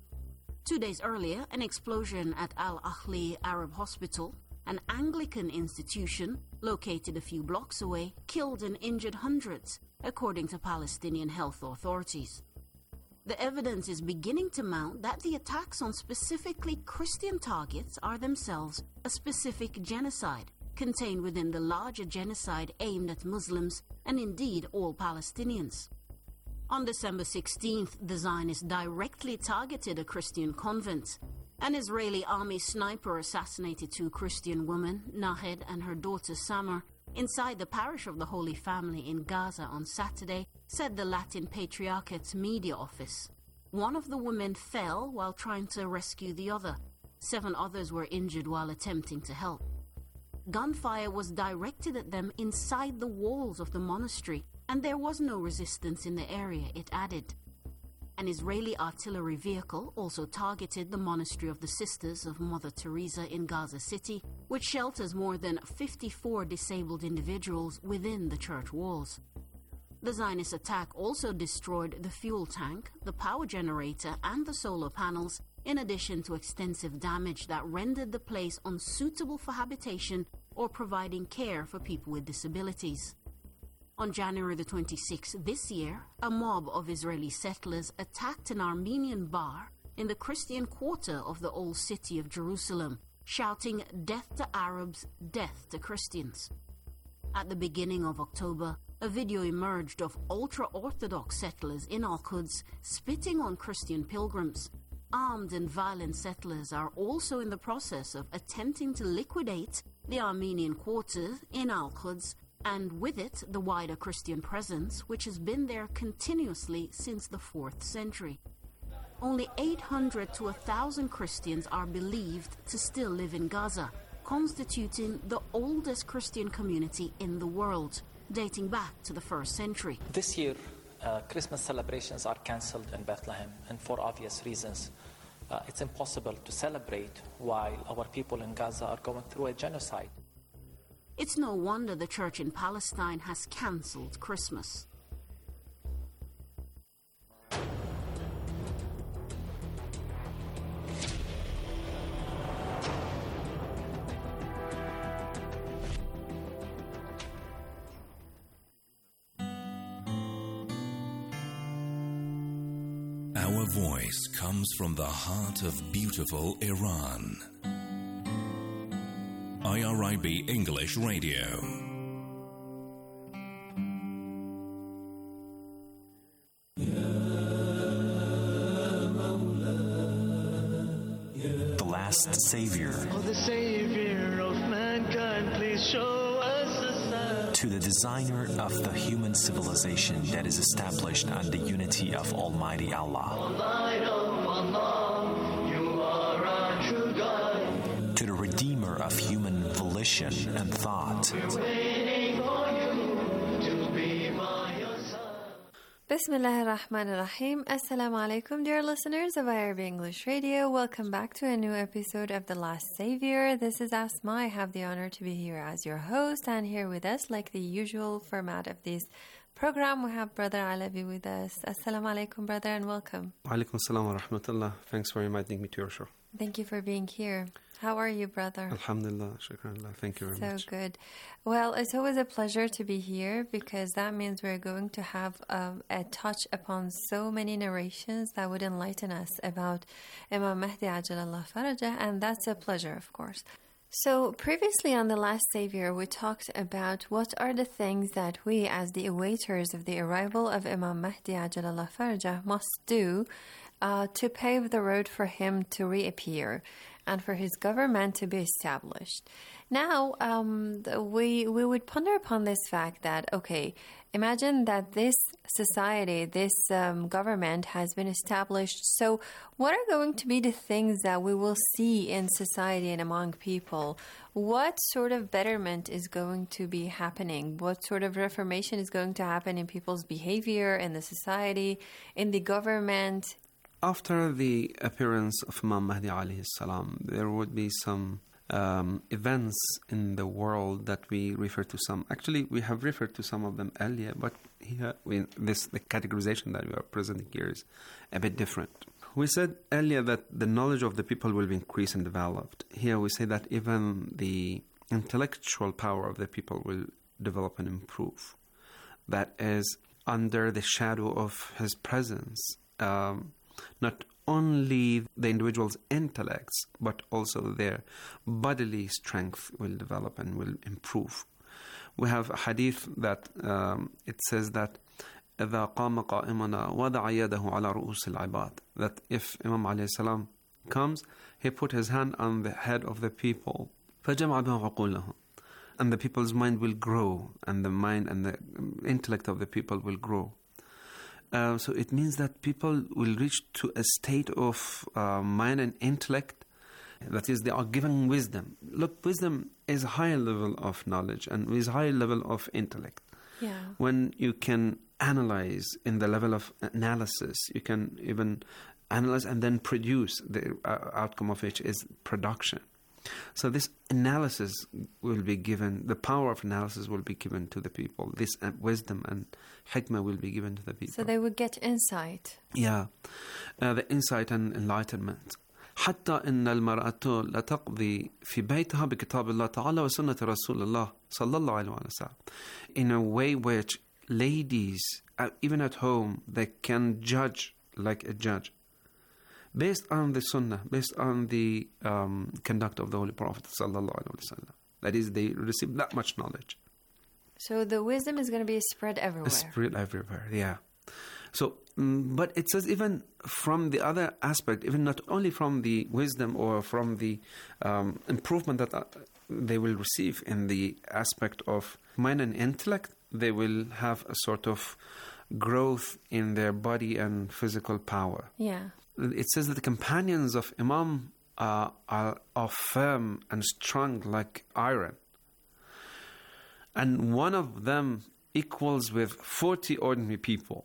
2 days earlier, an explosion at Al-Ahli Arab Hospital, an Anglican institution located a few blocks away, killed and injured hundreds, according to Palestinian health authorities. The evidence is beginning to mount that the attacks on specifically Christian targets are themselves a specific genocide, contained within the larger genocide aimed at Muslims and indeed all Palestinians. On December 16th, the Zionists directly targeted a Christian convent. An Israeli army sniper assassinated 2 Christian women, Nahed and her daughter Samar, inside the parish of the Holy Family in Gaza on Saturday, said the Latin Patriarchate's media office. One of the women fell while trying to rescue the other. 7 others were injured while attempting to help. Gunfire was directed at them inside the walls of the monastery, and there was no resistance in the area, it added. An Israeli artillery vehicle also targeted the Monastery of the Sisters of Mother Teresa in Gaza City, which shelters more than 54 disabled individuals within the church walls. The Zionist attack also destroyed the fuel tank, the power generator, and the solar panels, in addition to extensive damage that rendered the place unsuitable for habitation or providing care for people with disabilities. On January the 26th this year, a mob of Israeli settlers attacked an Armenian bar in the Christian quarter of the old city of Jerusalem, shouting, "Death to Arabs, death to Christians." At the beginning of October, a video emerged of ultra-Orthodox settlers in Al-Quds spitting on Christian pilgrims. Armed and violent settlers are also in the process of attempting to liquidate the Armenian quarter in Al-Quds, and with it the wider Christian presence which has been there continuously since the 4th century. only 800 to 1,000 Christians are believed to still live in Gaza, constituting the oldest Christian community in the world, dating back to the 1st century. This year, Christmas celebrations are cancelled in Bethlehem, and for obvious reasons. It's impossible to celebrate while our people in Gaza are going through a genocide. It's no wonder the church in Palestine has cancelled Christmas. Our voice comes from the heart of beautiful Iran. IRIB English Radio. The last Savior. Oh, the Savior of mankind, please show us the sign. To the designer of the human civilization that is established on the unity of Almighty Allah. Light of Allah, you are our true guide. To the redeemer of human volition and thought. We're waiting for you to be by your side. Bismillah ar-Rahman ar-Rahim. Assalamu alaikum, dear listeners of IRB English Radio. Welcome back to a new episode of The Last Savior. This is Asma. I have the honor to be here as your host, and here with us, like the usual format of this program, we have Brother Alavi with us. Assalamu alaikum, brother, and welcome. Alaikum assalam wa rahmatullah. Thanks for inviting me to your show. Thank you for being here. How are you, brother? Alhamdulillah, shukranallah. Thank you very much. So good. Well, it's always a pleasure to be here because that means we're going to have a touch upon so many narrations that would enlighten us about Imam Mahdi Ajalallah Farajah, and that's a pleasure, of course. So previously on The Last Savior, we talked about what are the things that we, as the awaiters of the arrival of Imam Mahdi Ajalallah Farajah, must do to pave the road for him to reappear and for his government to be established. Now, we would ponder upon this fact that, okay, imagine that this society, this government has been established. So what are going to be the things that we will see in society and among people? What sort of betterment is going to be happening? What sort of reformation is going to happen in people's behavior, in the society, in the government? After the appearance of Imam Mahdi alayhi salam, there would be some events in the world that we refer to some. Actually, we have referred to some of them earlier, but here, the categorization that we are presenting here is a bit different. We said earlier that the knowledge of the people will be increased and developed. Here we say that even the intellectual power of the people will develop and improve. That is under the shadow of his presence. Not only the individual's intellects, but also their bodily strength will develop and will improve. We have a hadith that it says that إِذَا قَامَ قَائِمَنَا وَضَعَ يَدَهُ عَلَى رُؤُوسِ الْعِبَادِ, that if Imam alayhi salam comes, he put his hand on the head of the people, فَجَمَعَ بِهُ عُقُولَهُم, and the people's mind will grow, and the mind and the intellect of the people will grow. So it means that people will reach to a state of mind and intellect, that is, they are given wisdom. Look, wisdom is a higher level of knowledge and is a higher level of intellect. Yeah. When you can analyze in the level of analysis, you can even analyze and then produce. The outcome of which is production. So this analysis will be given, the power of analysis will be given to the people. This wisdom and hikmah will be given to the people. So they would get insight. Yeah, the insight and enlightenment. حتى إن المرأة لا تقضي في بيتها بكتاب الله تعالى وسنة رسول الله صلى الله عليه وسلم. In a way which ladies, even at home, they can judge like a judge. Based on the Sunnah, based on the conduct of the Holy Prophet sallallahu alaihi wasallam. That is, they receive that much knowledge. So the wisdom is going to be spread everywhere. Spread everywhere, yeah. So, but it says even from the other aspect, even not only from the wisdom or from the improvement that they will receive in the aspect of mind and intellect, they will have a sort of growth in their body and physical power. Yeah. it says that the companions of Imam are firm and strong like iron. And one of them equals with 40 ordinary people.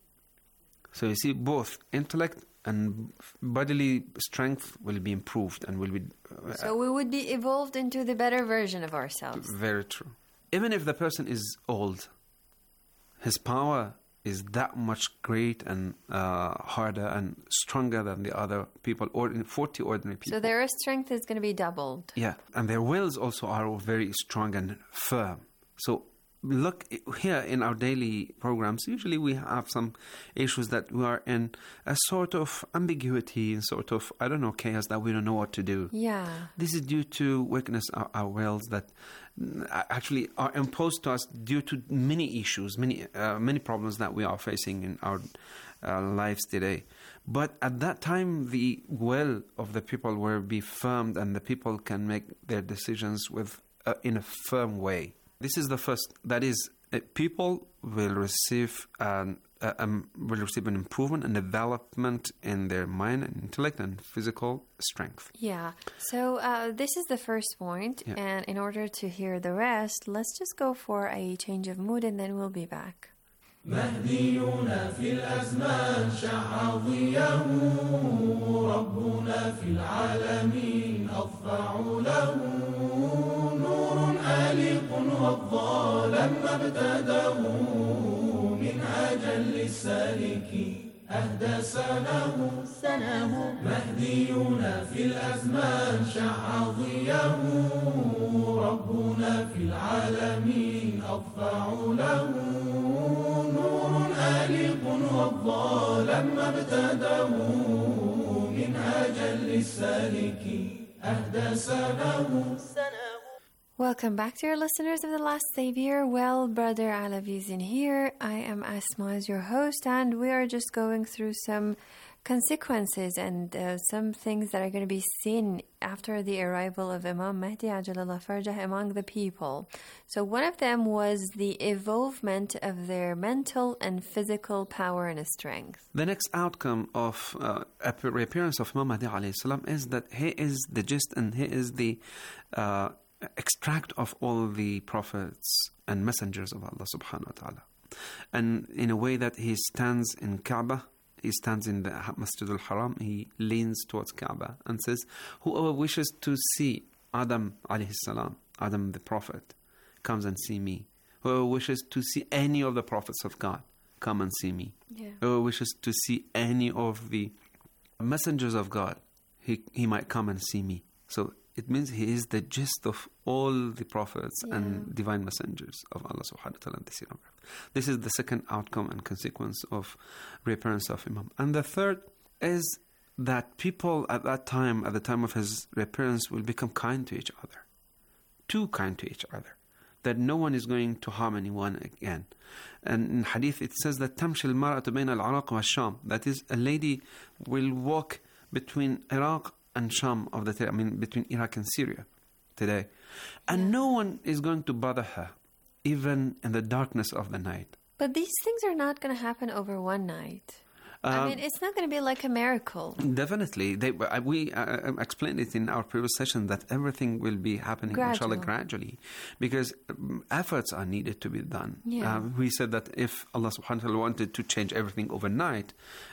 So you see, both intellect and bodily strength will be improved and will be... So we would be evolved into the better version of ourselves. Very true. Even if the person is old, his power is that much great and harder and stronger than the other people, 40 ordinary people. So their strength is going to be doubled. Yeah, and their wills also are very strong and firm. So look, here in our daily programs, usually we have some issues that we are in a sort of ambiguity and sort of, chaos that we don't know what to do. Yeah. This is due to weakness of our wills that actually are imposed to us due to many issues, many problems that we are facing in our lives today. But at that time, the will of the people will be firm, and the people can make their decisions in a firm way. This is the first. That is, people will receive an improvement and development in their mind and intellect and physical strength. Yeah. So this is the first point, and in order to hear the rest, let's just go for a change of mood, and then we'll be back. مهدينا في الأزمان شع ضياه ربنا في العالمين أضفع له نور آلق وضى لما ابتداه منهاجا للسالكين أهدى سناه مهدينا في الأزمان شع ضياه ربنا في العالمين أضفع له نور آلق وضى لما ابتداه منهاجا للسالكين أهدى سناه. Welcome back, dear listeners of The Last Savior. Well, Brother Alavi is in here. I am Asma as your host, and we are just going through some consequences and some things that are going to be seen after the arrival of Imam Mahdi Ajalallah Farjah among the people. So one of them was the evolvement of their mental and physical power and strength. The next outcome of reappearance of Imam Mahdi alayhi salam is that he is the gist and he is the extract of all the prophets and messengers of Allah subhanahu wa ta'ala. And in a way that he stands in Kaaba, he stands in the Masjid al-Haram, he leans towards Kaaba and says, whoever wishes to see Adam alayhi salam, Adam the prophet, comes and see me. Whoever wishes to see any of the prophets of God, come and see me. Yeah. Whoever wishes to see any of the messengers of God, he might come and see me. So it means he is the gist of all the prophets and divine messengers of Allah subhanahu wa ta'ala. This is the second outcome and consequence of reappearance of Imam. And the third is that people at that time, at the time of his reappearance, will become kind to each other. Too kind to each other. That no one is going to harm anyone again. And in hadith it says that تَمْشِ الْمَرْأَةُ بَيْنَ الْعِرَاقِ وَالشَّامِ. That is, a lady will walk between Iraq and Sham between Iraq and Syria today. And no one is going to bother her, even in the darkness of the night. But these things are not going to happen over one night. It's not going to be like a miracle. Definitely. We explained it in our previous session that everything will be happening inshallah gradually, because efforts are needed to be done. Yeah. We said that if Allah subhanahu wa ta'ala wanted to change everything overnight,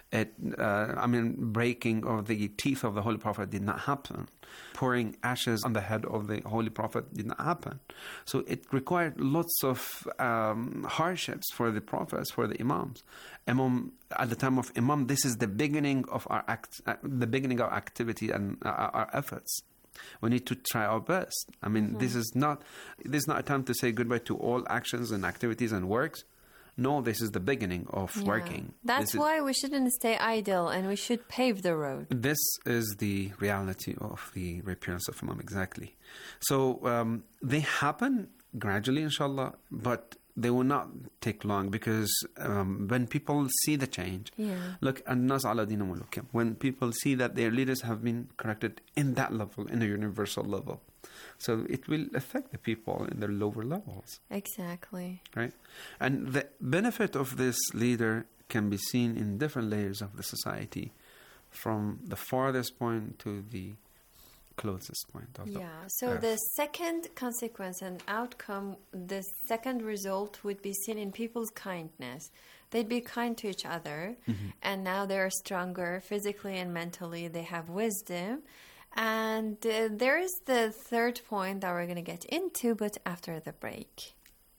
breaking of the teeth of the Holy Prophet did not happen. Pouring ashes on the head of the Holy Prophet did not happen. So it required lots of hardships for the prophets, for the imams. At the time of Imam, this is the beginning of our activity and our efforts. We need to try our best. This is not a time to say goodbye to all actions and activities and works. No, this is the beginning of working. That's why we shouldn't stay idle, and we should pave the road. This is the reality of the reappearance of Imam, exactly. So they happen gradually, inshallah, but they will not take long, because when people see the change, look, الناس على دين ملوكهم. When people see that their leaders have been corrected in that level, in a universal level, so it will affect the people in their lower levels. Exactly. Right? And the benefit of this leader can be seen in different layers of the society. from the farthest point to the closest point of the so earth. The second consequence and outcome, the second result would be seen in people's kindness. They'd be kind to each other, and now they're stronger physically and mentally. They have wisdom. And there is the third point that we're going to get into, but after the break.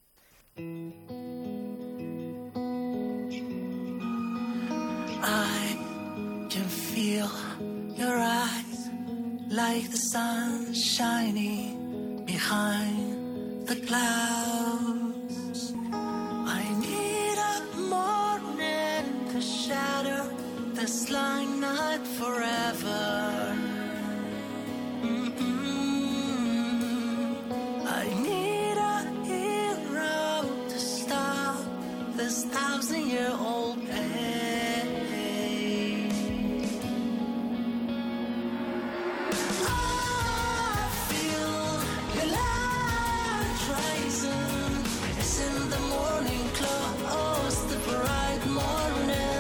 I can feel your eyes like the sun shining behind the clouds. I need a morning to shatter this line, not forever. I need a hero to stop this 1,000-year-old pain. I feel your light rising. It's in the morning close, the bright morning.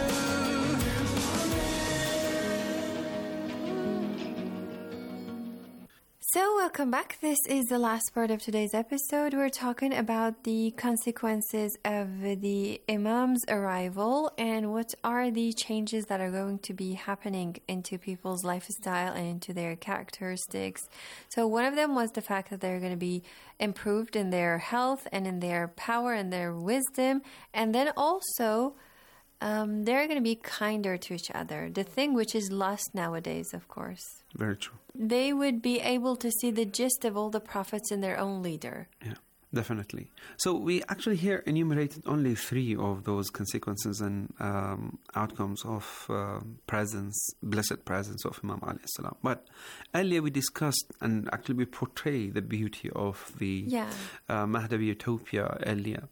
So welcome back. This is the last part of today's episode. We're talking about the consequences of the Imam's arrival and what are the changes that are going to be happening into people's lifestyle and into their characteristics. So one of them was the fact that they're going to be improved in their health and in their power and their wisdom. And then also they're going to be kinder to each other. The thing which is lost nowadays, of course. Very true. They would be able to see the gist of all the prophets in their own leader. Yeah, definitely. So we actually here enumerated only 3 of those consequences and outcomes of blessed presence of Imam alayhi salam. But earlier we discussed and actually we portray the beauty of the Mahdavi utopia earlier.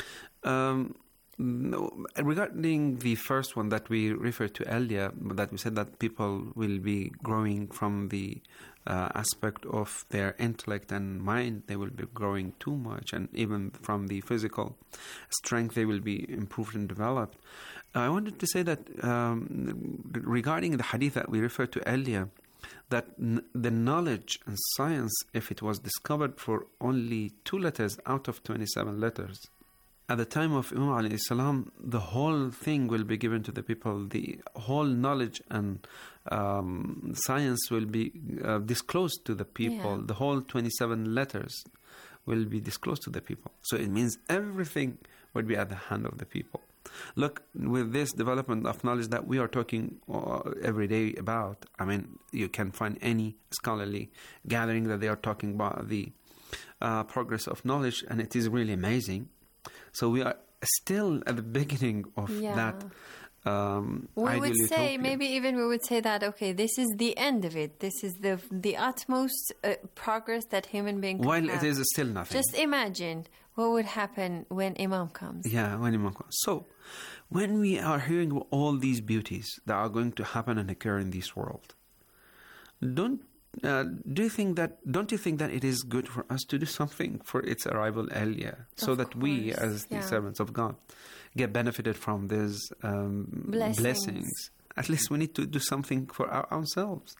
Regarding the first one that we referred to earlier, that we said that people will be growing from the aspect of their intellect and mind, they will be growing too much, and even from the physical strength, they will be improved and developed. I wanted to say that regarding the hadith that we referred to earlier, that the knowledge and science, if it was discovered for only 2 letters out of 27 letters, at the time of Imam alayhi salam, the whole thing will be given to the people. The whole knowledge and science will be disclosed to the people. Yeah. The whole 27 letters will be disclosed to the people. So it means everything will be at the hand of the people. Look, with this development of knowledge that we are talking every day about, I mean, you can find any scholarly gathering that they are talking about the progress of knowledge, and it is really amazing. So we are still at the beginning of that we would say, maybe even we would say that, okay, this is the end of it. This is the utmost progress that human being can While have. it is still nothing. Just imagine what would happen when Imam comes. Yeah, when Imam comes. So, when we are hearing all these beauties that are going to happen and occur in this world, don't you think that it is good for us to do something for its arrival earlier, so that we, as the servants of God, get benefited from these blessings? At least we need to do something for ourselves.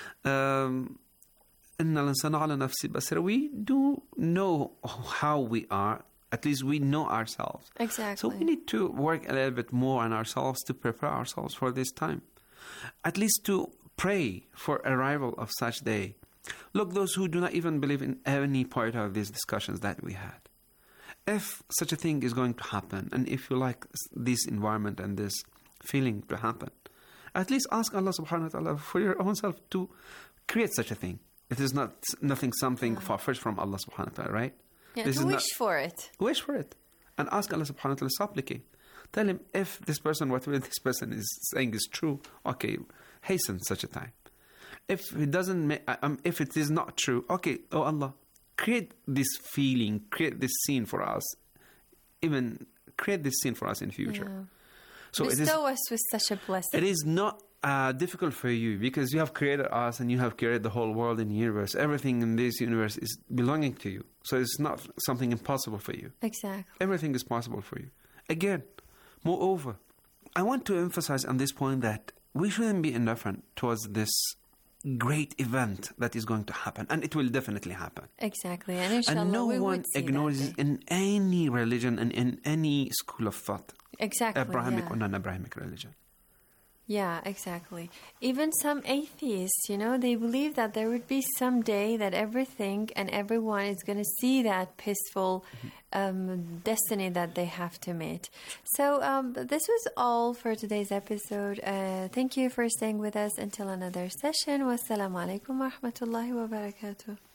We do know how we are. At least we know ourselves. Exactly. So we need to work a little bit more on ourselves to prepare ourselves for this time. At least to pray for arrival of such day. Look, those who do not even believe in any part of these discussions that we had, if such a thing is going to happen, and if you like this environment and this feeling to happen, at least ask Allah subhanahu wa ta'ala for your own self to create such a thing. It is something far-fetched from Allah subhanahu wa ta'ala, right? Yeah, to wish for it. Wish for it. And ask Allah subhanahu wa ta'ala, supplicate. Tell him, if this person, whatever this person is saying is true, okay, hasten such a time. If it doesn't, if it is not true, okay, oh Allah, create this feeling, create this scene for us. Even create this scene for us in future. Yeah. So bestow us with such a blessing. It is not difficult for you, because you have created us and you have created the whole world and universe. Everything in this universe is belonging to you. So it's not something impossible for you. Exactly. Everything is possible for you. Again, moreover, I want to emphasize on this point that we shouldn't be indifferent towards this great event that is going to happen, and it will definitely happen. Exactly, and inshallah, and no we one would see ignores that it in any religion and in any school of thought. Exactly, Abrahamic yeah. or non-Abrahamic religion. Yeah, exactly. Even some atheists, they believe that there would be some day that everything and everyone is going to see that peaceful destiny that they have to meet. So this was all for today's episode. Thank you for staying with us until another session. Wassalamu alaikum wa rahmatullahi wa barakatuh.